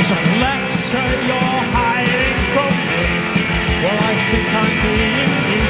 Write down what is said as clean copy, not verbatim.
So let's say you're hiding from me. Well, I think I'm being